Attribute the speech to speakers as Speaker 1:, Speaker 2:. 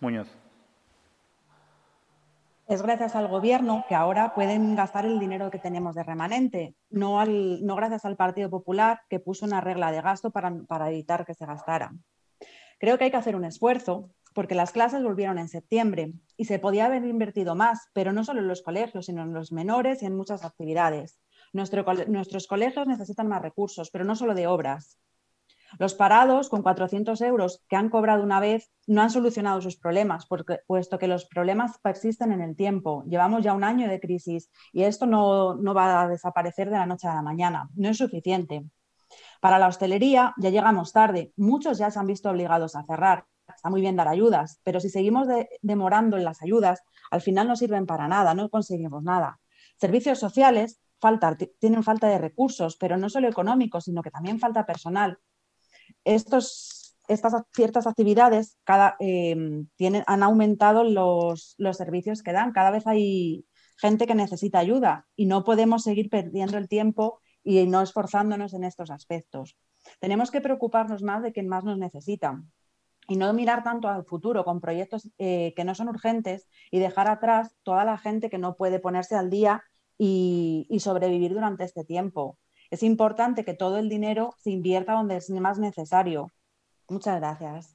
Speaker 1: Muñoz.
Speaker 2: Es gracias al Gobierno que ahora pueden gastar el dinero que tenemos de remanente, no gracias al Partido Popular, que puso una regla de gasto para evitar que se gastara. Creo que hay que hacer un esfuerzo porque las clases volvieron en septiembre y se podía haber invertido más, pero no solo en los colegios, sino en los menores y en muchas actividades. Nuestros colegios necesitan más recursos, pero no solo de obras. Los parados, con 400 euros que han cobrado una vez, no han solucionado sus problemas, puesto que los problemas persisten en el tiempo. Llevamos ya un año de crisis y esto no va a desaparecer de la noche a la mañana. No es suficiente. Para la hostelería ya llegamos tarde. Muchos ya se han visto obligados a cerrar. Está muy bien dar ayudas, pero si seguimos demorando en las ayudas, al final no sirven para nada, no conseguimos nada. Servicios sociales tienen falta de recursos, pero no solo económicos, sino que también falta personal. Estas ciertas actividades han aumentado los servicios que dan. Cada vez hay gente que necesita ayuda y no podemos seguir perdiendo el tiempo y no esforzándonos en estos aspectos. Tenemos que preocuparnos más de quien más nos necesita y no mirar tanto al futuro con proyectos que no son urgentes y dejar atrás toda la gente que no puede ponerse al día y sobrevivir durante este tiempo. Es importante que todo el dinero se invierta donde es más necesario. Muchas gracias.